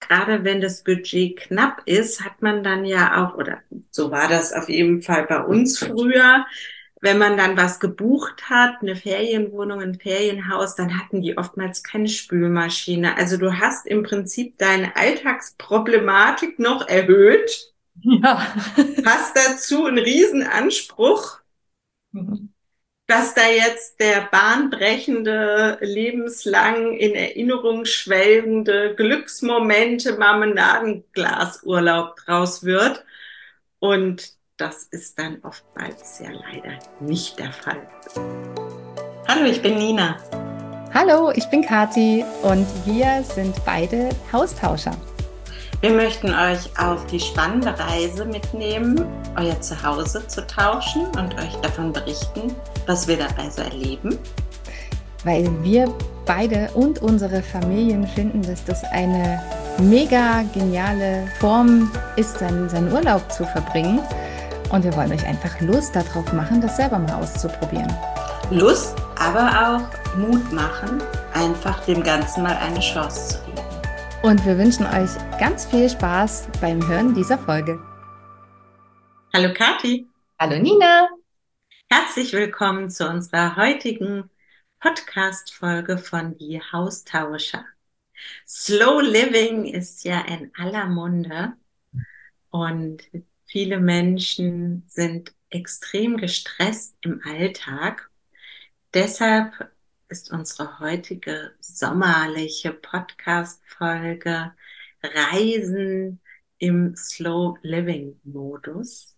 gerade wenn das Budget knapp ist, hat man dann ja auch, oder so war das auf jeden Fall bei uns früher, wenn man dann was gebucht hat, eine Ferienwohnung, ein Ferienhaus, dann hatten die oftmals keine Spülmaschine. Also du hast im Prinzip deine Alltagsproblematik noch erhöht, Ja. hast dazu einen Riesenanspruch, Mhm. dass da jetzt der bahnbrechende, lebenslang in Erinnerung schwelgende Glücksmomente Marmeladenglasurlaub draus wird. Und das ist dann oftmals ja leider nicht der Fall. Hallo, ich bin Nina. Hallo, ich bin Kathi und wir sind beide Haustauscher. Wir möchten euch auf die spannende Reise mitnehmen, euer Zuhause zu tauschen und euch davon berichten, was wir dabei so erleben. Weil wir beide und unsere Familien finden, dass das eine mega geniale Form ist, seinen Urlaub zu verbringen. Und wir wollen euch einfach Lust darauf machen, das selber mal auszuprobieren. Lust, aber auch Mut machen, einfach dem Ganzen mal eine Chance zu geben. Und wir wünschen euch ganz viel Spaß beim Hören dieser Folge. Hallo Kathi. Hallo Nina. Herzlich willkommen zu unserer heutigen Podcast-Folge von Die Haustauscher. Slow Living ist ja in aller Munde und viele Menschen sind extrem gestresst im Alltag. Deshalb ist unsere heutige sommerliche Podcast-Folge Reisen im Slow Living Modus.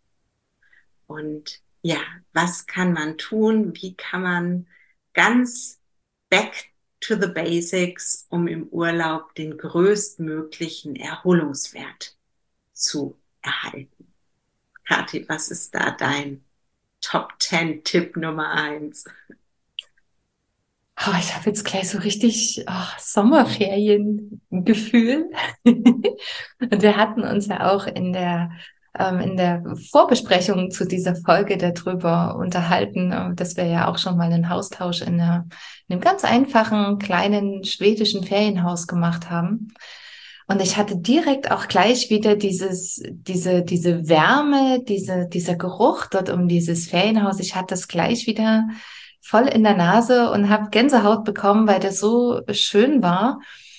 Und ja, was kann man tun? Wie kann man ganz back to the basics, um im Urlaub den größtmöglichen Erholungswert zu erhalten? Kathi, was ist da dein Top 10 Tipp Nummer 1? Oh, ich habe jetzt gleich so richtig Sommerferiengefühl. Und wir hatten uns ja auch in der Vorbesprechung zu dieser Folge darüber unterhalten, dass wir ja auch schon mal einen Haustausch in einem ganz einfachen, kleinen schwedischen Ferienhaus gemacht haben. Und ich hatte direkt auch gleich wieder diese Wärme, dieser Geruch dort um dieses Ferienhaus. Ich hatte das gleich wieder voll in der Nase und habe Gänsehaut bekommen, weil das so schön war.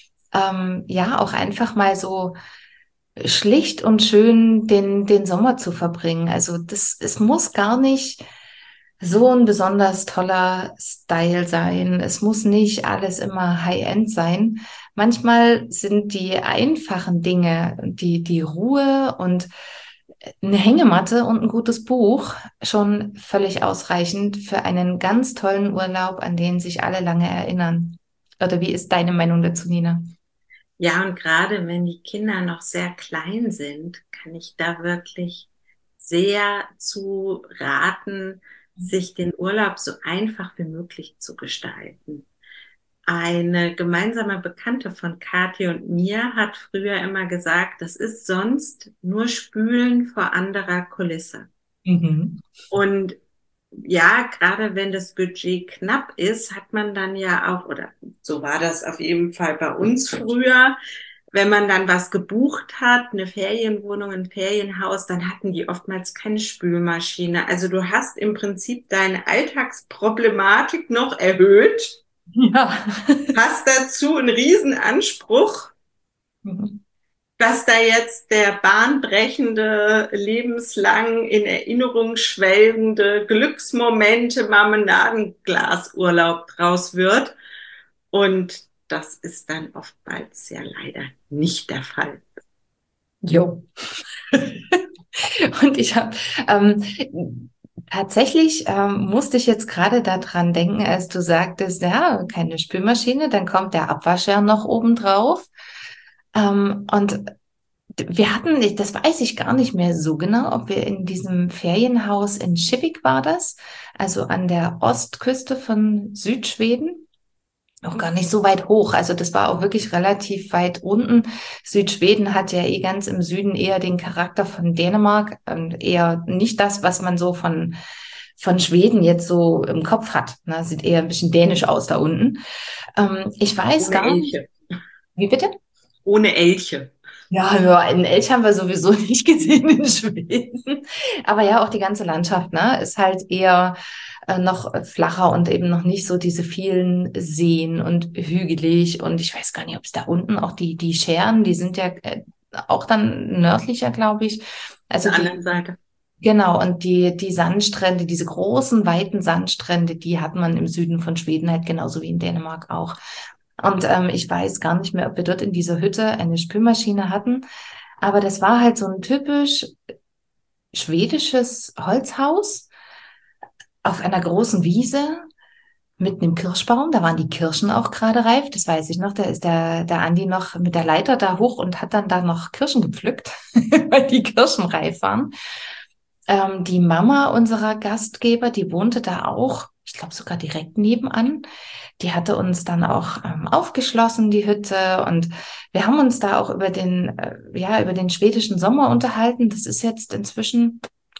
Ja, auch einfach mal so schlicht und schön den Sommer zu verbringen. Also es muss gar nicht so ein besonders toller Style sein. Es muss nicht alles immer High-End sein. Manchmal sind die einfachen Dinge, die Ruhe und eine Hängematte und ein gutes Buch schon völlig ausreichend für einen ganz tollen Urlaub, an den sich alle lange erinnern. Oder wie ist deine Meinung dazu, Nina? Ja, und gerade wenn die Kinder noch sehr klein sind, kann ich da wirklich sehr zu raten, sich den Urlaub so einfach wie möglich zu gestalten. Eine gemeinsame Bekannte von Kathi und mir hat früher immer gesagt, das ist sonst nur Spülen vor anderer Kulisse. Mhm. Und ja, gerade wenn das Budget knapp ist, hat man dann ja auch, oder so war das auf jeden Fall bei uns früher, wenn man dann was gebucht hat, eine Ferienwohnung, ein Ferienhaus, dann hatten die oftmals keine Spülmaschine. Also du hast im Prinzip deine Alltagsproblematik noch erhöht, Ja. hast dazu einen Riesenanspruch, Mhm. dass da jetzt der bahnbrechende, lebenslang in Erinnerung schwelgende Glücksmomente Marmeladenglasurlaub draus wird. Und das ist dann oftmals ja leider nicht der Fall. Jo. Und ich habe tatsächlich musste ich jetzt gerade daran denken, als du sagtest, ja, keine Spülmaschine, dann kommt der Abwascher noch oben drauf. Und wir hatten, das weiß ich gar nicht mehr so genau, ob wir in diesem Ferienhaus in Kivik war das, also an der Ostküste von Südschweden. Auch gar nicht so weit hoch. Also das war auch wirklich relativ weit unten. Südschweden hat ja eh ganz im Süden eher den Charakter von Dänemark, eher nicht das, was man so von Schweden jetzt so im Kopf hat. Ne? Sieht eher ein bisschen dänisch aus da unten. Ich weiß Ohne gar nicht, Elche. wie bitte? Ohne Elche. Ja, ja, einen Elch haben wir sowieso nicht gesehen in Schweden. Aber ja, auch die ganze Landschaft, ne, ist halt eher noch flacher und eben noch nicht so diese vielen Seen und hügelig. Und ich weiß gar nicht, ob es da unten auch die Schären, die sind ja auch dann nördlicher, glaube ich. Auf Also der die, anderen Seite. genau, und die Sandstrände, diese großen, weiten Sandstrände, die hat man im Süden von Schweden halt genauso wie in Dänemark auch. Und ich weiß gar nicht mehr, ob wir dort in dieser Hütte eine Spülmaschine hatten. Aber das war halt so ein typisch schwedisches Holzhaus auf einer großen Wiese mit einem Kirschbaum. Da waren die Kirschen auch gerade reif. Das weiß ich noch. Da ist der Andi noch mit der Leiter da hoch und hat dann da noch Kirschen gepflückt, weil die Kirschen reif waren. Die Mama unserer Gastgeber, die wohnte da auch, ich glaube sogar direkt nebenan. Die hatte uns dann auch aufgeschlossen, die Hütte. Und wir haben uns da auch über den schwedischen Sommer unterhalten. Das ist jetzt inzwischen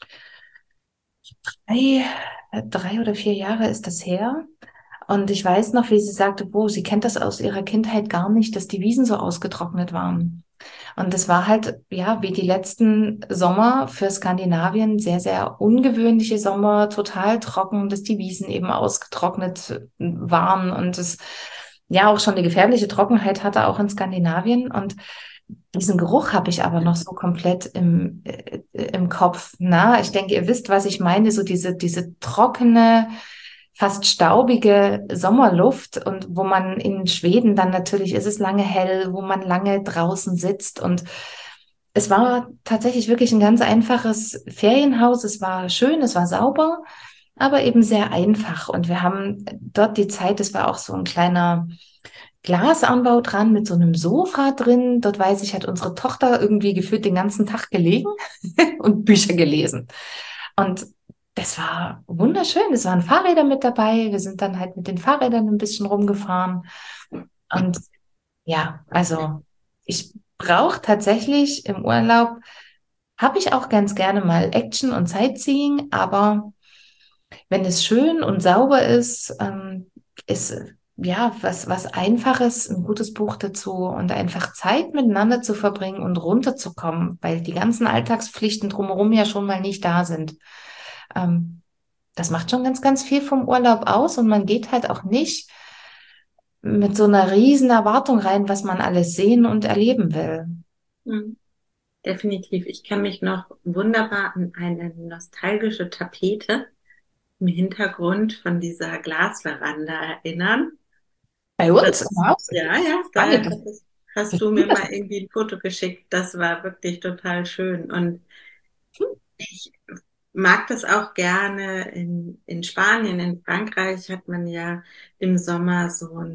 drei, 3 oder 4 Jahre ist das her. Und ich weiß noch, wie sie sagte, sie kennt das aus ihrer Kindheit gar nicht, dass die Wiesen so ausgetrocknet waren. Und es war halt, ja, wie die letzten Sommer für Skandinavien, sehr, sehr ungewöhnliche Sommer, total trocken, dass die Wiesen eben ausgetrocknet waren und es ja auch schon eine gefährliche Trockenheit hatte, auch in Skandinavien. Und diesen Geruch habe ich aber noch so komplett im Kopf. Na, ich denke, ihr wisst, was ich meine, so diese trockene, fast staubige Sommerluft und wo man in Schweden dann natürlich ist es lange hell, wo man lange draußen sitzt und es war tatsächlich wirklich ein ganz einfaches Ferienhaus. Es war schön, es war sauber, aber eben sehr einfach. Und wir haben dort die Zeit, es war auch so ein kleiner Glasanbau dran mit so einem Sofa drin. Dort weiß ich, hat unsere Tochter irgendwie gefühlt den ganzen Tag gelegen und Bücher gelesen. Und das war wunderschön. Es waren Fahrräder mit dabei. Wir sind dann halt mit den Fahrrädern ein bisschen rumgefahren. Und ja, also ich brauche tatsächlich im Urlaub, habe ich auch ganz gerne mal Action und Sightseeing, aber wenn es schön und sauber ist, ist ja was Einfaches, ein gutes Buch dazu und einfach Zeit miteinander zu verbringen und runterzukommen, weil die ganzen Alltagspflichten drumherum ja schon mal nicht da sind. Ähm, Das macht schon ganz, ganz viel vom Urlaub aus und man geht halt auch nicht mit so einer riesen Erwartung rein, was man alles sehen und erleben will. Mhm. Definitiv. Ich kann mich noch wunderbar an eine nostalgische Tapete im Hintergrund von dieser Glasveranda erinnern. Bei Das, uns? Wow. ja, ja, da Spannend. hast du mir mal irgendwie ein Foto geschickt. Das war wirklich total schön. Und ich mag das auch gerne in Spanien, in Frankreich hat man ja im Sommer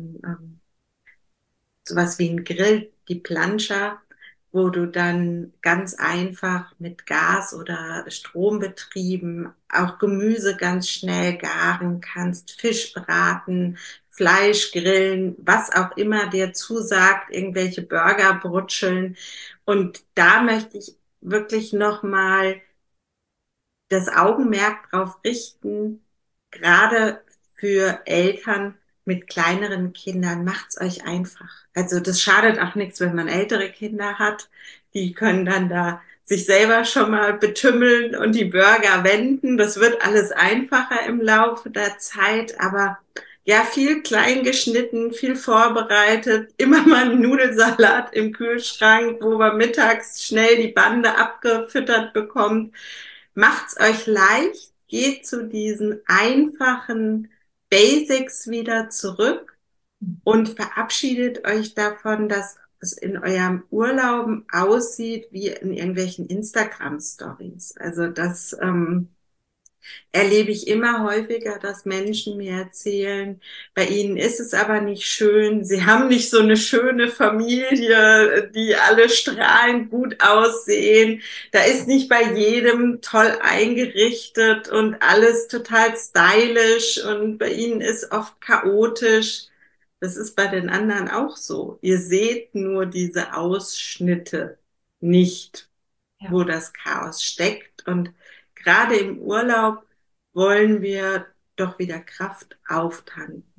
sowas wie ein Grill, die Plancha, wo du dann ganz einfach mit Gas oder Strom betrieben auch Gemüse ganz schnell garen kannst, Fisch braten, Fleisch grillen, was auch immer dir zusagt, irgendwelche Burger brutscheln. Und da möchte ich wirklich nochmal das Augenmerk drauf richten, gerade für Eltern mit kleineren Kindern, macht's euch einfach. Also das schadet auch nichts, wenn man ältere Kinder hat. Die können dann da sich selber schon mal betümmeln und die Burger wenden. Das wird alles einfacher im Laufe der Zeit, aber ja, viel klein geschnitten, viel vorbereitet, immer mal einen Nudelsalat im Kühlschrank, wo man mittags schnell die Bande abgefüttert bekommt. Macht's euch leicht, geht zu diesen einfachen Basics wieder zurück und verabschiedet euch davon, dass es in eurem Urlaub aussieht wie in irgendwelchen Instagram-Stories. Also das erlebe ich immer häufiger, dass Menschen mir erzählen, bei ihnen ist es aber nicht schön, sie haben nicht so eine schöne Familie, die alle strahlend gut aussehen, da ist nicht bei jedem toll eingerichtet und alles total stylisch und bei ihnen ist oft chaotisch. Das ist bei den anderen auch so. Ihr seht nur diese Ausschnitte nicht, Ja. wo das Chaos steckt. Und gerade im Urlaub wollen wir doch wieder Kraft auftanken.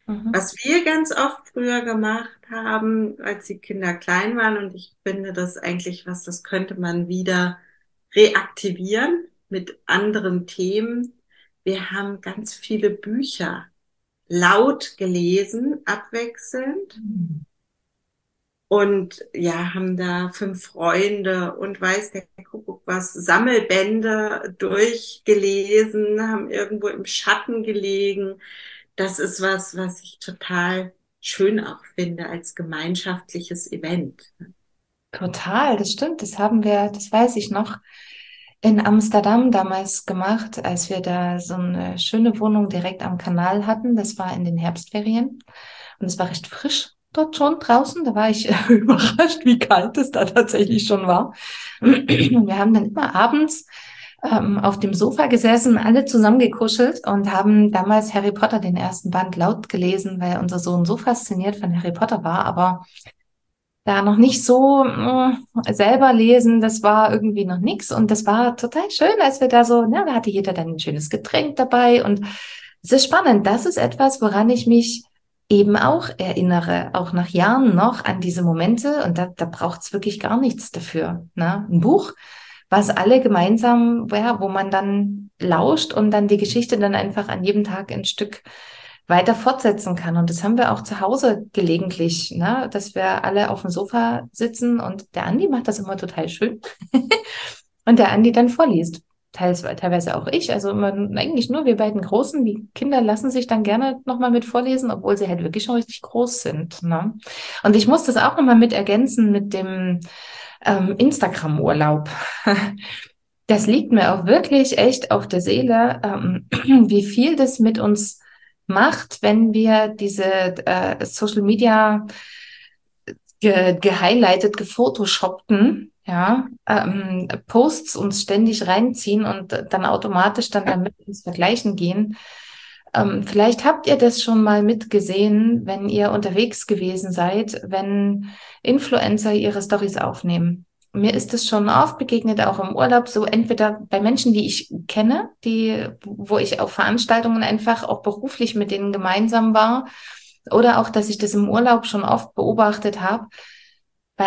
Mhm. Was wir ganz oft früher gemacht haben, als die Kinder klein waren, und ich finde das eigentlich was, das könnte man wieder reaktivieren mit anderen Themen. Wir haben ganz viele Bücher laut gelesen, abwechselnd. Und ja, haben da fünf Freunde und weiß der Kuckuck was, Sammelbände durchgelesen, haben irgendwo im Schatten gelegen. Das ist was, was ich total schön auch finde als gemeinschaftliches Event. Total, das stimmt. Das haben wir, das weiß ich noch, in Amsterdam damals gemacht, als wir da so eine schöne Wohnung direkt am Kanal hatten. Das war in den Herbstferien und es war recht frisch dort schon draußen. Da war ich überrascht, wie kalt es da tatsächlich schon war. Wir haben dann immer abends auf dem Sofa gesessen, alle zusammengekuschelt und haben damals Harry Potter den ersten Band laut gelesen, weil unser Sohn so fasziniert von Harry Potter war, aber da noch nicht so selber lesen, das war irgendwie noch nix und das war total schön, als wir da so, da hatte jeder dann ein schönes Getränk dabei und es ist spannend. Das ist etwas, woran ich mich eben auch erinnere, auch nach Jahren noch an diese Momente und da braucht es wirklich gar nichts dafür. Ne? Ein Buch, was alle gemeinsam, ja, wo man dann lauscht und dann die Geschichte dann einfach an jedem Tag ein Stück weiter fortsetzen kann. Und das haben wir auch zu Hause gelegentlich, ne? Dass wir alle auf dem Sofa sitzen und der Andi macht das immer total schön und der Andi dann vorliest. Teilweise auch ich, also immer, eigentlich nur wir beiden Großen. Die Kinder lassen sich dann gerne nochmal mit vorlesen, obwohl sie halt wirklich schon richtig groß sind. Ne? Und ich muss das auch nochmal mit ergänzen mit dem Instagram-Urlaub. Das liegt mir auch wirklich echt auf der Seele, wie viel das mit uns macht, wenn wir diese Social Media gehighlightet, gefotoshoppten, ja, Posts uns ständig reinziehen und dann automatisch dann damit ins Vergleichen gehen. Vielleicht habt ihr das schon mal mitgesehen, wenn ihr unterwegs gewesen seid, wenn Influencer ihre Stories aufnehmen. Mir ist es schon oft begegnet, auch im Urlaub, so entweder bei Menschen, die ich kenne, wo ich auf Veranstaltungen einfach auch beruflich mit denen gemeinsam war, oder auch, dass ich das im Urlaub schon oft beobachtet habe. Bei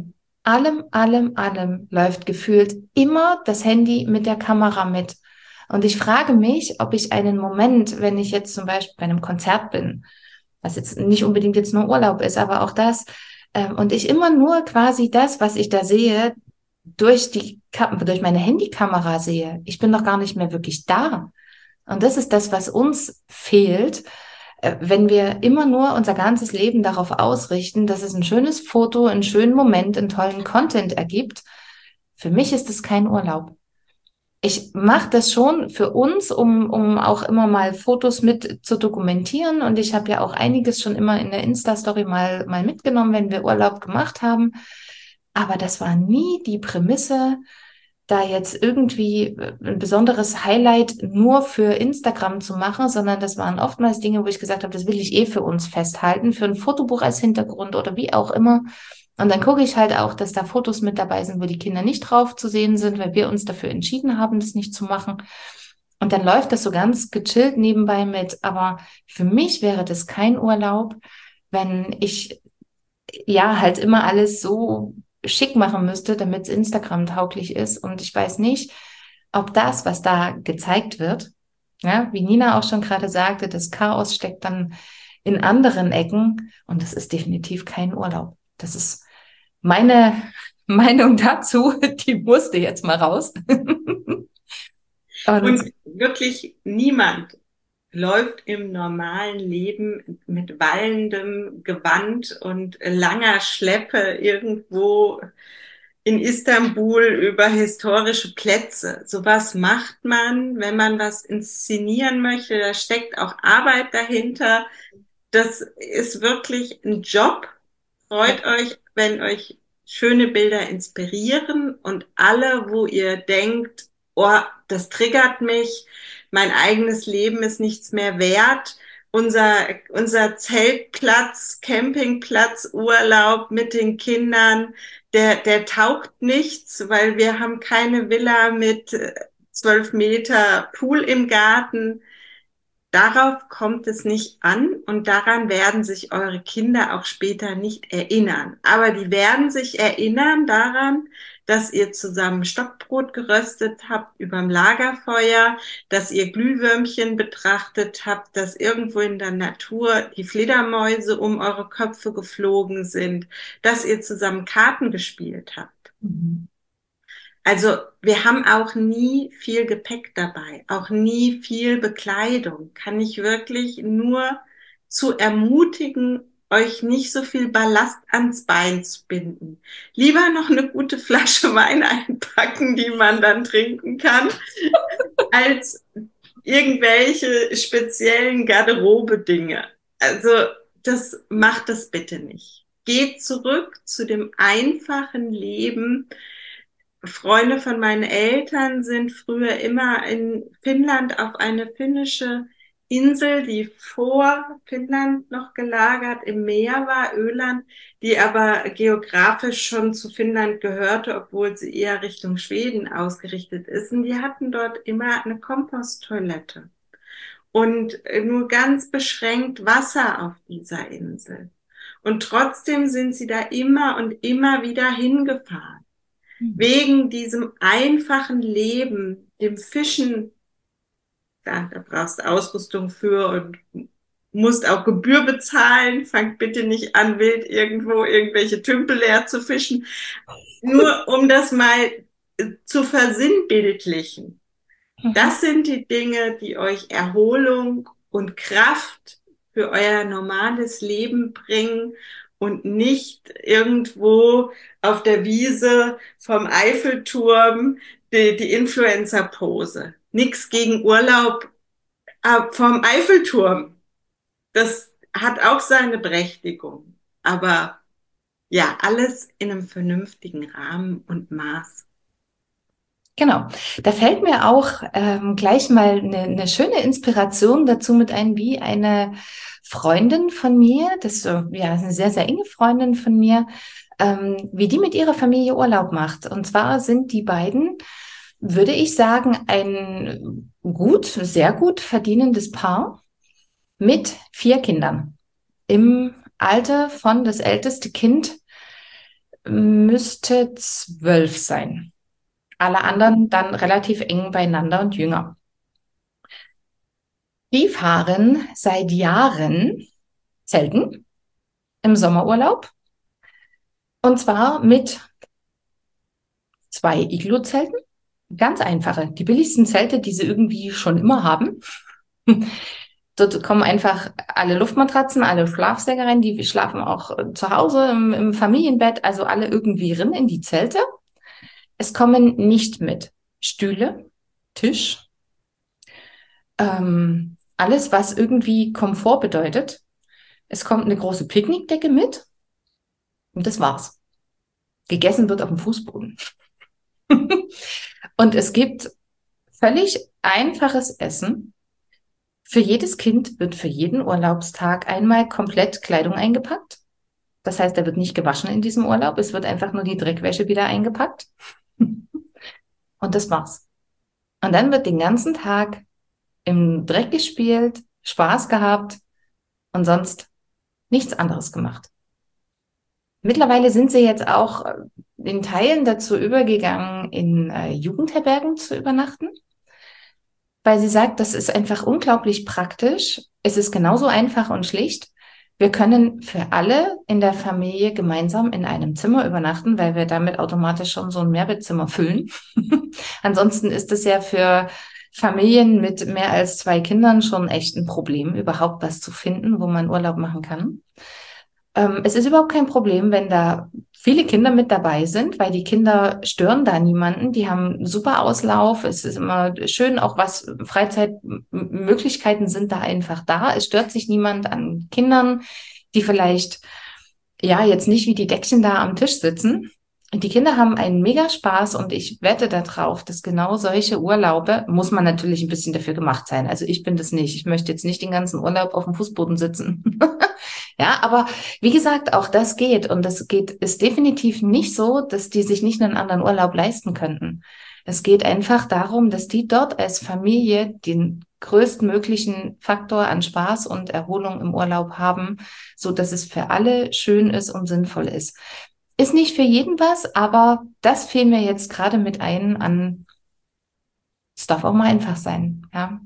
allem läuft gefühlt immer das Handy mit der Kamera mit. Und ich frage mich, ob ich einen Moment, wenn ich jetzt zum Beispiel bei einem Konzert bin, was jetzt nicht unbedingt jetzt nur Urlaub ist, aber auch das, und ich immer nur quasi das, was ich da sehe, durch meine Handykamera sehe. Ich bin doch gar nicht mehr wirklich da. Und das ist das, was uns fehlt, wenn wir immer nur unser ganzes Leben darauf ausrichten, dass es ein schönes Foto, einen schönen Moment, einen tollen Content ergibt. Für mich ist es kein Urlaub. Ich mache das schon für uns, um auch immer mal Fotos mit zu dokumentieren. Und ich habe ja auch einiges schon immer in der Insta-Story mal mitgenommen, wenn wir Urlaub gemacht haben. Aber das war nie die Prämisse, da jetzt irgendwie ein besonderes Highlight nur für Instagram zu machen, sondern das waren oftmals Dinge, wo ich gesagt habe, das will ich eh für uns festhalten, für ein Fotobuch als Hintergrund oder wie auch immer. Und dann gucke ich halt auch, dass da Fotos mit dabei sind, wo die Kinder nicht drauf zu sehen sind, weil wir uns dafür entschieden haben, das nicht zu machen. Und dann läuft das so ganz gechillt nebenbei mit. Aber für mich wäre das kein Urlaub, wenn ich ja halt immer alles so schick machen müsste, damit es Instagram tauglich ist. Und ich weiß nicht, ob das, was da gezeigt wird, ja, wie Nina auch schon gerade sagte, das Chaos steckt dann in anderen Ecken und das ist definitiv kein Urlaub. Das ist meine Meinung dazu, die musste jetzt mal raus. Und Und wirklich niemand läuft im normalen Leben mit wallendem Gewand und langer Schleppe irgendwo in Istanbul über historische Plätze. Sowas macht man, wenn man was inszenieren möchte. Da steckt auch Arbeit dahinter. Das ist wirklich ein Job. ja, Freut euch, wenn euch schöne Bilder inspirieren und alle, wo ihr denkt, oh, das triggert mich, mein eigenes Leben ist nichts mehr wert. Unser Zeltplatz, Campingplatz, Urlaub mit den Kindern, der taugt nichts, weil wir haben keine Villa mit 12 Meter Pool im Garten. Darauf kommt es nicht an und daran werden sich eure Kinder auch später nicht erinnern. Aber die werden sich erinnern daran, dass ihr zusammen Stockbrot geröstet habt überm Lagerfeuer, dass ihr Glühwürmchen betrachtet habt, dass irgendwo in der Natur die Fledermäuse um eure Köpfe geflogen sind, dass ihr zusammen Karten gespielt habt. Mhm. Also wir haben auch nie viel Gepäck dabei, auch nie viel Bekleidung. Kann ich wirklich nur zu ermutigen, euch nicht so viel Ballast ans Bein zu binden. Lieber noch eine gute Flasche Wein einpacken, die man dann trinken kann, als irgendwelche speziellen Garderobe-Dinge. Also das macht das bitte nicht. Geht zurück zu dem einfachen Leben. Freunde von meinen Eltern sind früher immer in Finnland auf eine finnische Insel, die vor Finnland noch gelagert im Meer war, Öland, die aber geografisch schon zu Finnland gehörte, obwohl sie eher Richtung Schweden ausgerichtet ist. Und die hatten dort immer eine Komposttoilette und nur ganz beschränkt Wasser auf dieser Insel. Und trotzdem sind sie da immer und immer wieder hingefahren. Wegen diesem einfachen Leben, dem Fischen, da brauchst du Ausrüstung für und musst auch Gebühr bezahlen. Fangt bitte nicht an, wild irgendwo irgendwelche Tümpel leer zu fischen. Nur um das mal zu versinnbildlichen. Das sind die Dinge, die euch Erholung und Kraft für euer normales Leben bringen und nicht irgendwo auf der Wiese vom Eiffelturm die Influencer-Pose. Nix gegen Urlaub vom Eiffelturm. Das hat auch seine Berechtigung. Aber ja, alles in einem vernünftigen Rahmen und Maß. Genau, da fällt mir auch gleich mal eine schöne Inspiration dazu mit ein, wie eine Freundin von mir, das ist ja eine sehr, sehr enge Freundin von mir, wie die mit ihrer Familie Urlaub macht. Und zwar sind die beiden, würde ich sagen, ein sehr gut verdienendes Paar mit 4 Kindern. Im Alter von, das älteste Kind müsste 12 sein. Alle anderen dann relativ eng beieinander und jünger. Die fahren seit Jahren Zelten im Sommerurlaub. Und zwar mit 2 Iglu-Zelten. Ganz einfache, die billigsten Zelte, die sie irgendwie schon immer haben. Dort kommen einfach alle Luftmatratzen, alle Schlafsäcke rein, die schlafen auch zu Hause im Familienbett, also alle irgendwie rein in die Zelte. Es kommen nicht mit Stühle, Tisch, alles, was irgendwie Komfort bedeutet. Es kommt eine große Picknickdecke mit und das war's. Gegessen wird auf dem Fußboden. Und es gibt völlig einfaches Essen. Für jedes Kind wird für jeden Urlaubstag einmal komplett Kleidung eingepackt. Das heißt, da wird nicht gewaschen in diesem Urlaub. Es wird einfach nur die Dreckwäsche wieder eingepackt. Und das war's. Und dann wird den ganzen Tag im Dreck gespielt, Spaß gehabt und sonst nichts anderes gemacht. Mittlerweile sind sie jetzt auch in Teilen dazu übergegangen, in Jugendherbergen zu übernachten, weil sie sagt, das ist einfach unglaublich praktisch. Es ist genauso einfach und schlicht. Wir können für alle in der Familie gemeinsam in einem Zimmer übernachten, weil wir damit automatisch schon so ein Mehrbettzimmer füllen. Ansonsten ist es ja für Familien mit mehr als 2 Kindern schon echt ein Problem, überhaupt was zu finden, wo man Urlaub machen kann. Es ist überhaupt kein Problem, wenn da viele Kinder mit dabei sind, weil die Kinder stören da niemanden. Die haben super Auslauf. Es ist immer schön, auch was Freizeitmöglichkeiten sind da einfach da. Es stört sich niemand an Kindern, die vielleicht ja jetzt nicht wie die Deckchen da am Tisch sitzen. Die Kinder haben einen mega Spaß und ich wette darauf, dass genau solche Urlaube, muss man natürlich ein bisschen dafür gemacht sein. Also ich bin das nicht. Ich möchte jetzt nicht den ganzen Urlaub auf dem Fußboden sitzen. Ja, aber wie gesagt, auch das geht. Und das geht, ist definitiv nicht so, dass die sich nicht einen anderen Urlaub leisten könnten. Es geht einfach darum, dass die dort als Familie den größtmöglichen Faktor an Spaß und Erholung im Urlaub haben, so dass es für alle schön ist und sinnvoll ist. Ist nicht für jeden was, aber das fiel mir jetzt gerade mit ein. Es darf auch mal einfach sein, ja.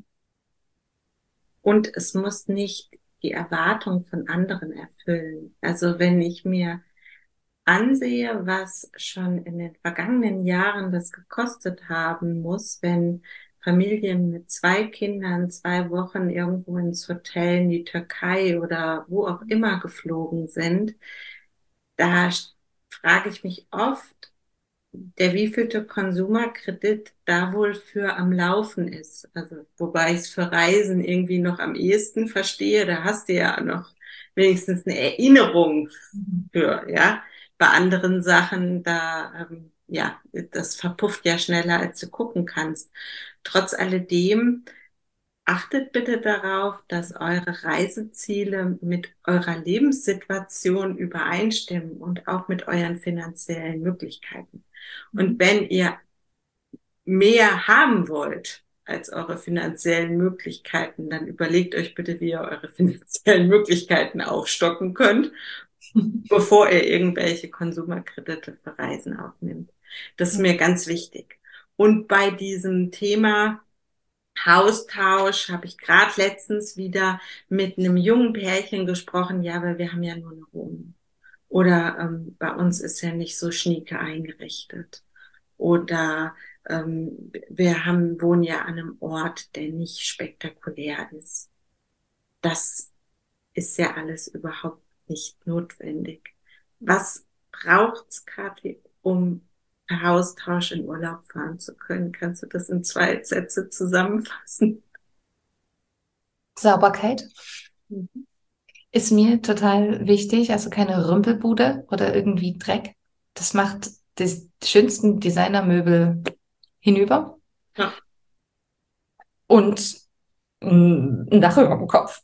Und es muss nicht die Erwartung von anderen erfüllen. Also wenn ich mir ansehe, was schon in den vergangenen Jahren das gekostet haben muss, wenn Familien mit 2 Kindern 2 Wochen irgendwo ins Hotel in die Türkei oder wo auch immer geflogen sind, da frage ich mich oft, der wievielte Konsumerkredit da wohl für am Laufen ist. Also, wobei ich es für Reisen irgendwie noch am ehesten verstehe, da hast du ja noch wenigstens eine Erinnerung für, ja. Bei anderen Sachen, da, ja, das verpufft ja schneller, als du gucken kannst. Trotz alledem, achtet bitte darauf, dass eure Reiseziele mit eurer Lebenssituation übereinstimmen und auch mit euren finanziellen Möglichkeiten. Und Mhm. wenn ihr mehr haben wollt als eure finanziellen Möglichkeiten, dann überlegt euch bitte, wie ihr eure finanziellen Möglichkeiten aufstocken könnt, bevor ihr irgendwelche Konsumerkredite für Reisen aufnimmt. Das ist mir ganz wichtig. Und bei diesem Thema Austausch habe ich gerade letztens wieder mit einem jungen Pärchen gesprochen, ja, weil wir haben ja nur eine Wohnung. Oder bei uns ist ja nicht so schnieke eingerichtet. Oder wohnen ja an einem Ort, der nicht spektakulär ist. Das ist ja alles überhaupt nicht notwendig. Was braucht's, Kathi, um per Austausch in Urlaub fahren zu können? Kannst du das in 2 Sätze zusammenfassen? Sauberkeit Mhm. ist mir total wichtig, also keine Rümpelbude oder irgendwie Dreck. Das macht die schönsten Designermöbel hinüber Ja, und ein Dach über dem Kopf.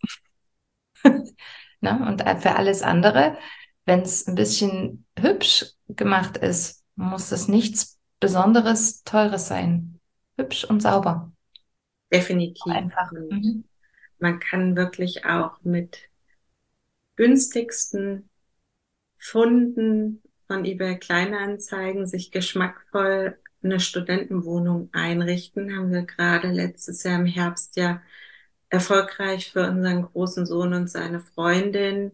Ne? Und für alles andere, wenn es ein bisschen hübsch gemacht ist, muss es nichts Besonderes, Teures sein. Hübsch und sauber. definitiv. Einfach. Und Mhm. man kann wirklich auch mit günstigsten Funden von eBay Kleinanzeigen sich geschmackvoll eine Studentenwohnung einrichten. Haben wir gerade letztes Jahr im Herbst ja erfolgreich für unseren großen Sohn und seine Freundin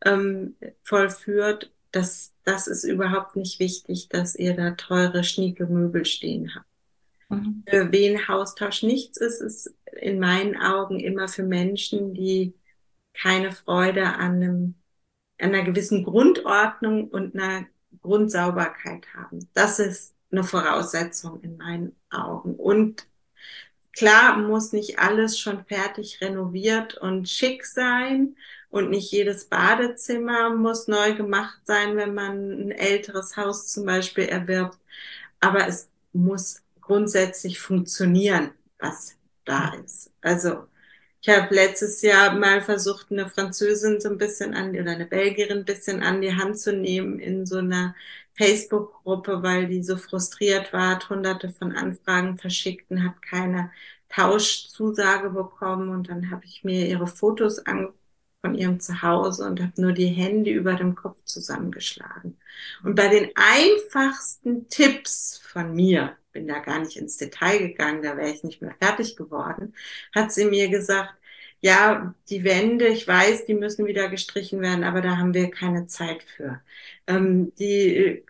vollführt. Das ist überhaupt nicht wichtig, dass ihr da teure, schnieke Möbel stehen habt. Mhm. Für wen Haustausch nichts ist, ist in meinen Augen immer für Menschen, die keine Freude an einer gewissen Grundordnung und einer Grundsauberkeit haben. Das ist eine Voraussetzung in meinen Augen. Und klar muss nicht alles schon fertig renoviert und schick sein und nicht jedes Badezimmer muss neu gemacht sein, wenn man ein älteres Haus zum Beispiel erwirbt. Aber es muss grundsätzlich funktionieren, was da ist. Also ich habe letztes Jahr mal versucht, eine Französin so ein bisschen oder eine Belgierin ein bisschen an die Hand zu nehmen in so einer Facebook-Gruppe, weil die so frustriert war, hat hunderte von Anfragen verschickt und hat keine Tauschzusage bekommen. Und dann habe ich mir ihre Fotos von ihrem Zuhause und habe nur die Hände über dem Kopf zusammengeschlagen. Und bei den einfachsten Tipps von mir, bin da gar nicht ins Detail gegangen, da wäre ich nicht mehr fertig geworden, hat sie mir gesagt, ja, die Wände, ich weiß, die müssen wieder gestrichen werden, aber da haben wir keine Zeit für. Die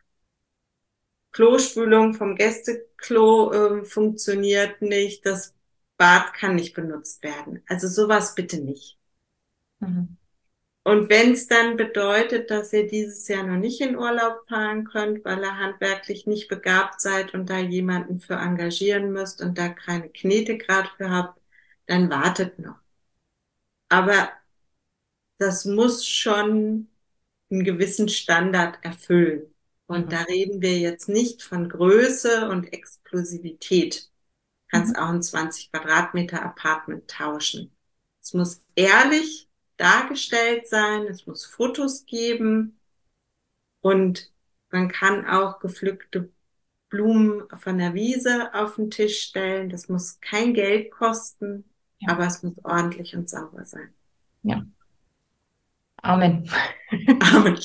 Klospülung vom Gästeklo funktioniert nicht, das Bad kann nicht benutzt werden. Also sowas bitte nicht. Mhm. Und wenn es dann bedeutet, dass ihr dieses Jahr noch nicht in Urlaub fahren könnt, weil ihr handwerklich nicht begabt seid und da jemanden für engagieren müsst und da keine Knete gerade für habt, dann wartet noch. Aber das muss schon einen gewissen Standard erfüllen. Und Mhm. da reden wir jetzt nicht von Größe und Exklusivität. Kannst Mhm. auch ein 20 Quadratmeter Apartment tauschen. Es muss ehrlich dargestellt sein, es muss Fotos geben und man kann auch gepflückte Blumen von der Wiese auf den Tisch stellen. Das muss kein Geld kosten. Ja. aber es muss ordentlich und sauber sein. Ja. Amen. Amen.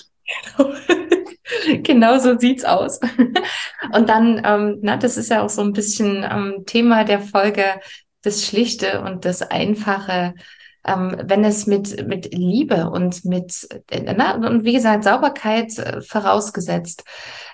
Genau so sieht's aus. Und dann, das ist ja auch so ein bisschen Thema der Folge, das Schlichte und das Einfache, wenn es mit Liebe und und wie gesagt, Sauberkeit vorausgesetzt,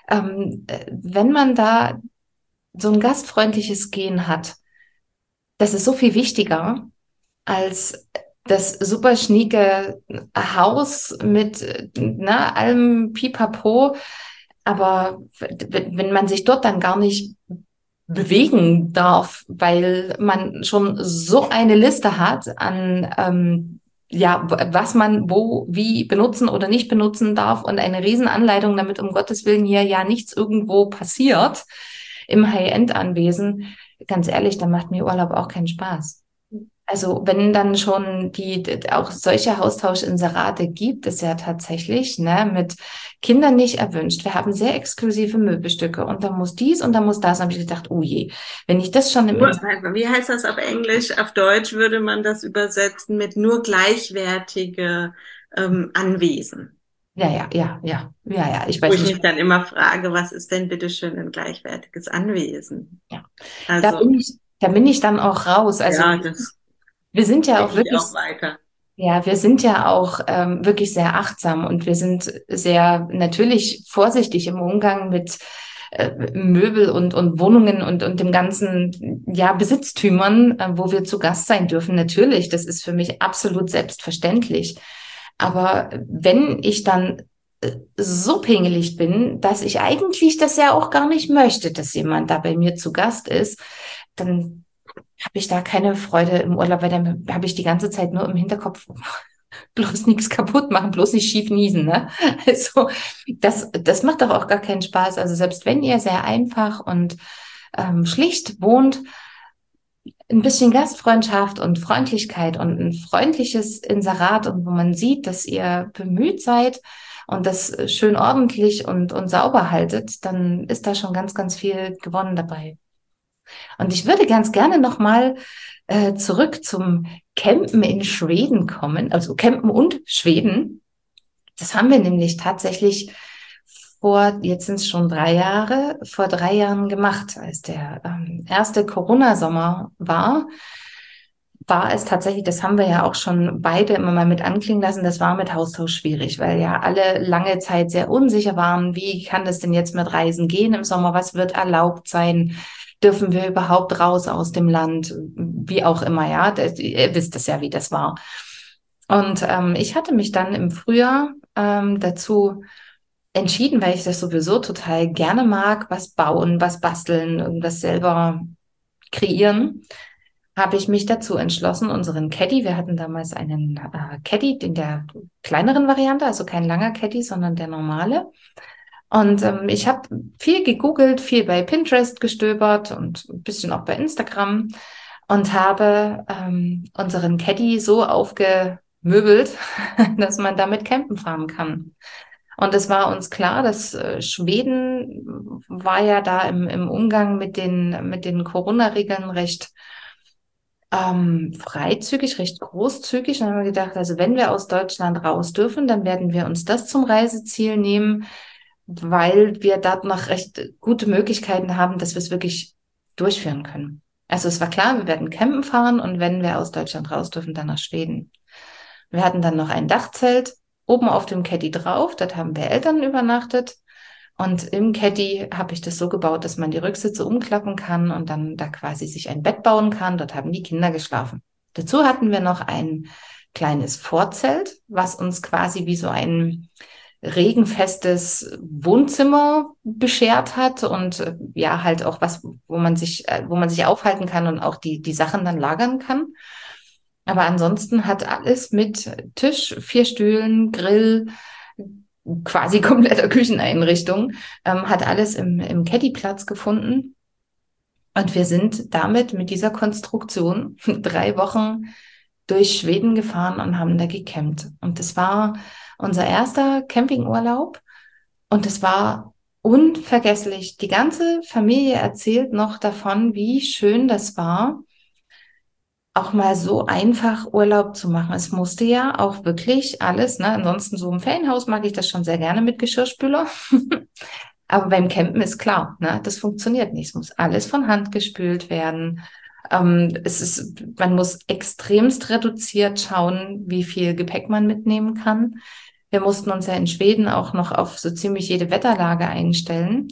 wenn man da so ein gastfreundliches Gehen hat, das ist so viel wichtiger als das super schnieke Haus mit allem Pipapo. Aber wenn man sich dort dann gar nicht bewegen darf, weil man schon so eine Liste hat an was man wo, wie benutzen oder nicht benutzen darf und eine Riesenanleitung, damit um Gottes Willen hier ja nichts irgendwo passiert im High-End-Anwesen. Ganz ehrlich, dann macht mir Urlaub auch keinen Spaß. Also wenn dann schon auch solche Austauschinserate gibt es ja tatsächlich, ne, mit Kindern nicht erwünscht. Wir haben sehr exklusive Möbelstücke und da muss dies und da muss das. Und habe ich gedacht, oh je, wenn ich das schon im Nur, Inserat, wie heißt das auf Englisch? Auf Deutsch würde man das übersetzen mit nur gleichwertige Anwesen. ich Wo weiß ich nicht. mich dann immer frage, was ist denn bitte schön ein gleichwertiges Anwesen? Ja, Also, da bin ich dann auch raus. Also ja, das wir sind ja auch gebe ich wirklich, auch weiter. ja, wir sind ja auch wirklich sehr achtsam und wir sind sehr natürlich vorsichtig im Umgang mit Möbel und Wohnungen und dem ganzen, ja, Besitztümern, wo wir zu Gast sein dürfen. Natürlich, das ist für mich absolut selbstverständlich. Aber wenn ich dann so pingelig bin, dass ich eigentlich das ja auch gar nicht möchte, dass jemand da bei mir zu Gast ist, dann habe ich da keine Freude im Urlaub, weil dann habe ich die ganze Zeit nur im Hinterkopf, bloß nichts kaputt machen, bloß nicht schief niesen, ne? Also das macht doch auch gar keinen Spaß. Also selbst wenn ihr sehr einfach und schlicht wohnt, ein bisschen Gastfreundschaft und Freundlichkeit und ein freundliches Inserat und wo man sieht, dass ihr bemüht seid und das schön ordentlich und sauber haltet, dann ist da schon ganz, ganz viel gewonnen dabei. Und ich würde ganz gerne nochmal zurück zum Campen in Schweden kommen, also Campen und Schweden. Das haben wir nämlich tatsächlich jetzt sind es schon 3 Jahre, vor 3 Jahren gemacht, als der erste Corona-Sommer war es tatsächlich, das haben wir ja auch schon beide immer mal mit anklingen lassen, das war mit Haustausch schwierig, weil ja alle lange Zeit sehr unsicher waren, wie kann das denn jetzt mit Reisen gehen im Sommer, was wird erlaubt sein, dürfen wir überhaupt raus aus dem Land, wie auch immer, ja, ihr wisst es ja, wie das war. Und ich hatte mich dann im Frühjahr dazu entschieden, weil ich das sowieso total gerne mag, was bauen, was basteln, irgendwas selber kreieren, habe ich mich dazu entschlossen, unseren Caddy, wir hatten damals einen Caddy in der kleineren Variante, also kein langer Caddy, sondern der normale. Und ich habe viel gegoogelt, viel bei Pinterest gestöbert und ein bisschen auch bei Instagram und habe unseren Caddy so aufgemöbelt, dass man damit campen fahren kann. Und es war uns klar, dass Schweden war ja da im Umgang mit den Corona-Regeln recht freizügig, recht großzügig. Und dann haben wir gedacht, also wenn wir aus Deutschland raus dürfen, dann werden wir uns das zum Reiseziel nehmen, weil wir dort noch recht gute Möglichkeiten haben, dass wir es wirklich durchführen können. Also es war klar, wir werden campen fahren und wenn wir aus Deutschland raus dürfen, dann nach Schweden. Wir hatten dann noch ein Dachzelt oben auf dem Caddy drauf. Dort haben wir Eltern übernachtet. Und im Caddy habe ich das so gebaut, dass man die Rücksitze umklappen kann und dann da quasi sich ein Bett bauen kann. Dort haben die Kinder geschlafen. Dazu hatten wir noch ein kleines Vorzelt, was uns quasi wie so ein regenfestes Wohnzimmer beschert hat und ja, halt auch was, wo man sich aufhalten kann und auch die Sachen dann lagern kann. Aber ansonsten hat alles mit Tisch, 4 Stühlen, Grill, quasi kompletter Kücheneinrichtung, hat alles im Caddy Platz gefunden. Und wir sind damit mit dieser Konstruktion 3 Wochen durch Schweden gefahren und haben da gecampt. Und das war unser erster Campingurlaub. Und es war unvergesslich. Die ganze Familie erzählt noch davon, wie schön das war. auch mal so einfach Urlaub zu machen. Es musste ja auch wirklich alles, ne? Ansonsten so im Ferienhaus mag ich das schon sehr gerne mit Geschirrspüler. Aber beim Campen ist klar, ne? Das funktioniert nicht. Es muss alles von Hand gespült werden. Man muss extremst reduziert schauen, wie viel Gepäck man mitnehmen kann. Wir mussten uns ja in Schweden auch noch auf so ziemlich jede Wetterlage einstellen.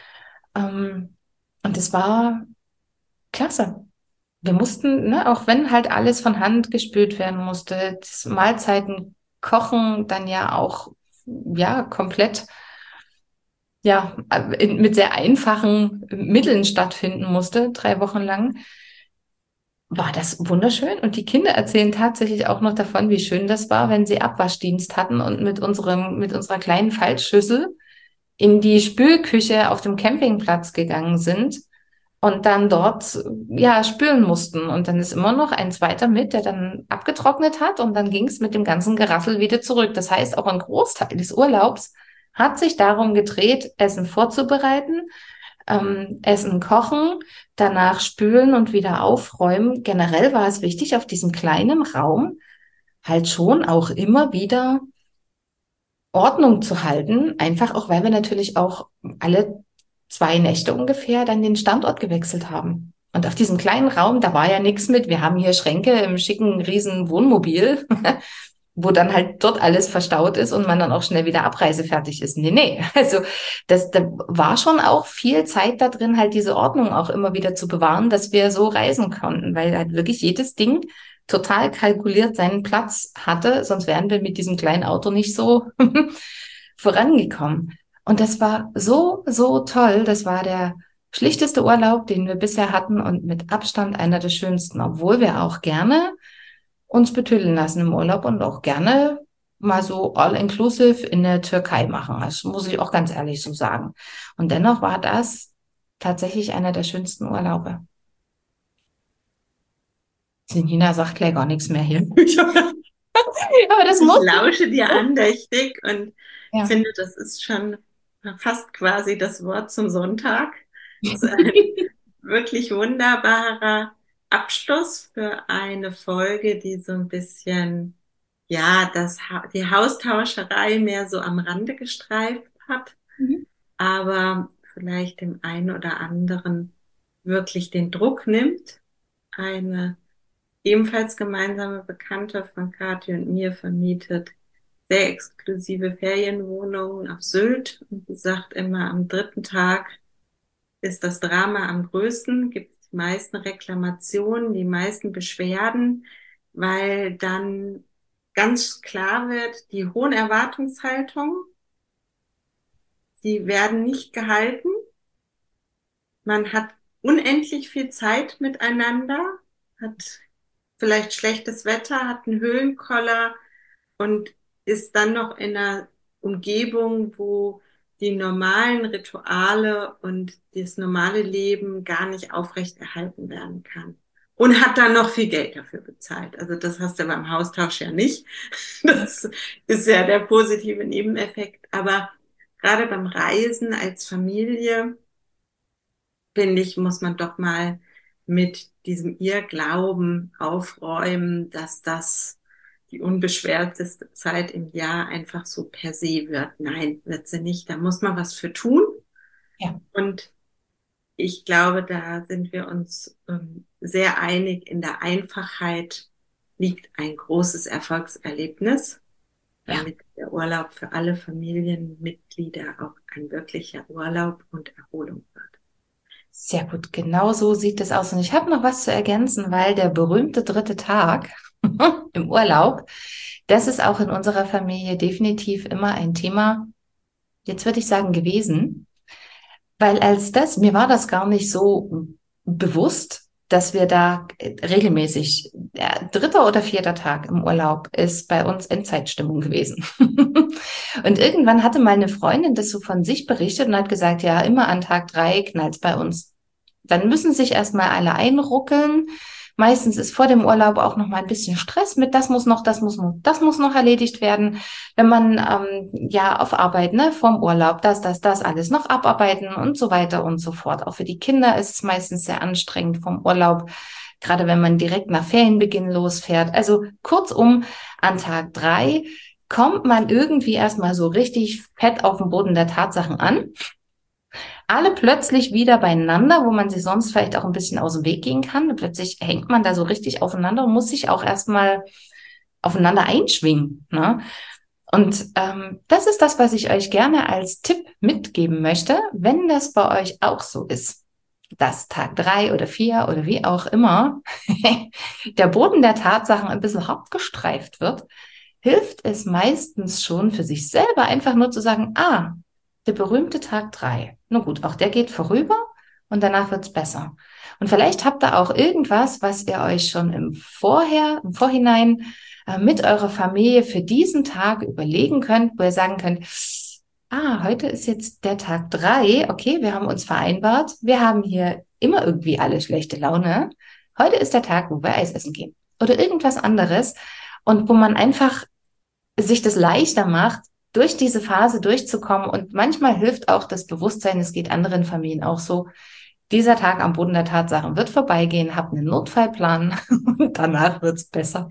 Und es war klasse. Wir mussten, ne, auch wenn halt alles von Hand gespült werden musste, das Mahlzeiten kochen dann ja auch, ja, komplett, ja, mit sehr einfachen Mitteln stattfinden musste, 3 Wochen lang, war das wunderschön. Und die Kinder erzählen tatsächlich auch noch davon, wie schön das war, wenn sie Abwaschdienst hatten und mit unserer kleinen Faltschüssel in die Spülküche auf dem Campingplatz gegangen sind und dann dort ja spülen mussten. Und dann ist immer noch ein zweiter mit, der dann abgetrocknet hat und dann ging es mit dem ganzen Geraffel wieder zurück. Das heißt, auch ein Großteil des Urlaubs hat sich darum gedreht, Essen vorzubereiten, Essen kochen, danach spülen und wieder aufräumen. Generell war es wichtig, auf diesem kleinen Raum halt schon auch immer wieder Ordnung zu halten, einfach auch, weil wir natürlich auch alle 2 Nächte ungefähr dann den Standort gewechselt haben. Und auf diesem kleinen Raum, da war ja nichts mit, wir haben hier Schränke im schicken, riesen Wohnmobil, wo dann halt dort alles verstaut ist und man dann auch schnell wieder abreisefertig ist. Nee, nee. Also da war schon auch viel Zeit da drin, halt diese Ordnung auch immer wieder zu bewahren, dass wir so reisen konnten, weil halt wirklich jedes Ding total kalkuliert seinen Platz hatte, sonst wären wir mit diesem kleinen Auto nicht so vorangekommen. Und das war so, so toll. Das war der schlichteste Urlaub, den wir bisher hatten und mit Abstand einer der schönsten, obwohl wir auch gerne uns betüdeln lassen im Urlaub und auch gerne mal so all-inclusive in der Türkei machen. Das muss ich auch ganz ehrlich so sagen. Und dennoch war das tatsächlich einer der schönsten Urlaube. Nina sagt gleich gar nichts mehr hier. Aber das Ich muss. lausche dir andächtig und Ja. finde, das ist schon fast quasi das Wort zum Sonntag. Das ist ein wirklich wunderbarer Abschluss für eine Folge, die so ein bisschen, ja, die Haustauscherei mehr so am Rande gestreift hat, Mhm. aber vielleicht dem einen oder anderen wirklich den Druck nimmt. Eine ebenfalls gemeinsame Bekannte von Kathi und mir vermietet sehr exklusive Ferienwohnungen auf Sylt und sie sagt immer, am 3. Tag ist das Drama am größten, gibt es die meisten Reklamationen, die meisten Beschwerden, weil dann ganz klar wird, die hohen Erwartungshaltungen, die werden nicht gehalten. Man hat unendlich viel Zeit miteinander, hat vielleicht schlechtes Wetter, hat einen Höhenkoller und ist dann noch in einer Umgebung, wo die normalen Rituale und das normale Leben gar nicht aufrechterhalten werden kann. Und hat dann noch viel Geld dafür bezahlt. Also das hast du beim Haustausch ja nicht. Das ist ja der positive Nebeneffekt. Aber gerade beim Reisen als Familie, finde ich, muss man doch mal mit diesem Irrglauben aufräumen, dass das die unbeschwerteste Zeit im Jahr einfach so per se wird. Nein, wird sie nicht. Da muss man was für tun. Ja. Und ich glaube, da sind wir uns sehr einig. In der Einfachheit liegt ein großes Erfolgserlebnis, Ja. damit der Urlaub für alle Familienmitglieder auch ein wirklicher Urlaub und Erholung wird. Sehr gut, genau so sieht es aus. Und ich habe noch was zu ergänzen, weil der berühmte 3. Tag im Urlaub, das ist auch in unserer Familie definitiv immer ein Thema, jetzt würde ich sagen, gewesen. Weil mir war das gar nicht so bewusst, dass wir da regelmäßig, der 3. oder 4. Tag im Urlaub ist bei uns Endzeitstimmung gewesen. Und irgendwann hatte meine Freundin das so von sich berichtet und hat gesagt, ja, immer an Tag 3 knallt's bei uns. Dann müssen sich erstmal alle einruckeln. Meistens ist vor dem Urlaub auch noch mal ein bisschen Stress mit, das muss noch erledigt werden. Wenn man ja auf Arbeit, ne, vorm Urlaub, das alles noch abarbeiten und so weiter und so fort. Auch für die Kinder ist es meistens sehr anstrengend vom Urlaub, gerade wenn man direkt nach Ferienbeginn losfährt. Also kurzum, an Tag 3 kommt man irgendwie erstmal so richtig fett auf dem Boden der Tatsachen an. Alle plötzlich wieder beieinander, wo man sich sonst vielleicht auch ein bisschen aus dem Weg gehen kann. Plötzlich hängt man da so richtig aufeinander und muss sich auch erstmal aufeinander einschwingen, ne? Und das ist das, was ich euch gerne als Tipp mitgeben möchte, wenn das bei euch auch so ist, dass Tag 3 oder 4 oder wie auch immer der Boden der Tatsachen ein bisschen hart gestreift wird, hilft es meistens schon für sich selber einfach nur zu sagen, der berühmte Tag 3. Na gut, auch der geht vorüber und danach wird's besser. Und vielleicht habt ihr auch irgendwas, was ihr euch schon im Vorhinein mit eurer Familie für diesen Tag überlegen könnt, wo ihr sagen könnt, heute ist jetzt der Tag 3, okay, wir haben uns vereinbart, wir haben hier immer irgendwie alle schlechte Laune. Heute ist der Tag, wo wir Eis essen gehen oder irgendwas anderes und wo man einfach sich das leichter macht, durch diese Phase durchzukommen. Und manchmal hilft auch das Bewusstsein, es geht anderen Familien auch so, dieser Tag am Boden der Tatsachen wird vorbeigehen, habt einen Notfallplan und danach wird's besser.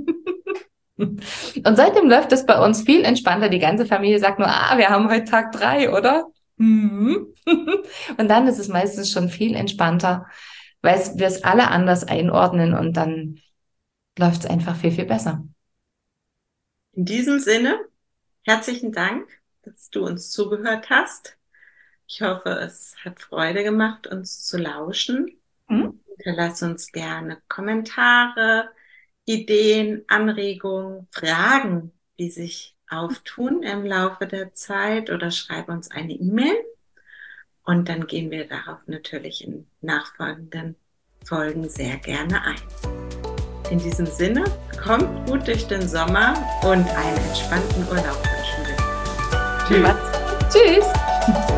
Und seitdem läuft es bei uns viel entspannter. Die ganze Familie sagt nur, wir haben heute Tag 3, oder? Und dann ist es meistens schon viel entspannter, weil wir es alle anders einordnen und dann läuft es einfach viel, viel besser. In diesem Sinne, herzlichen Dank, dass du uns zugehört hast. Ich hoffe, es hat Freude gemacht, uns zu lauschen. Hinterlass uns gerne Kommentare, Ideen, Anregungen, Fragen, die sich auftun im Laufe der Zeit oder schreib uns eine E-Mail und dann gehen wir darauf natürlich in nachfolgenden Folgen sehr gerne ein. In diesem Sinne, kommt gut durch den Sommer und einen entspannten Urlaub wünschen wir. Tschüss. Tschüss.